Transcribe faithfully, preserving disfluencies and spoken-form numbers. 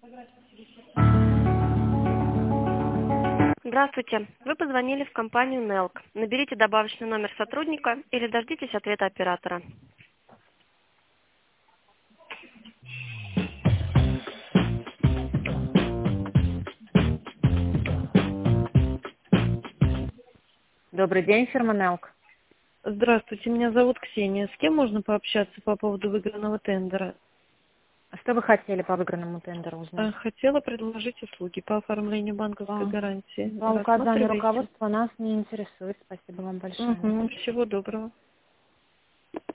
Здравствуйте. Вы позвонили в компанию Нелк. Наберите добавочный номер сотрудника или дождитесь ответа оператора. Добрый день, фирма Нелк. Здравствуйте, меня зовут Ксения. С кем можно пообщаться по поводу выигранного тендера? А что вы хотели по выигранному тендеру А, узнать? Хотела предложить услуги по оформлению банковской По, гарантии. по указанию Рассматриваете? руководства нас не интересует. Спасибо вам большое. Угу, всего доброго.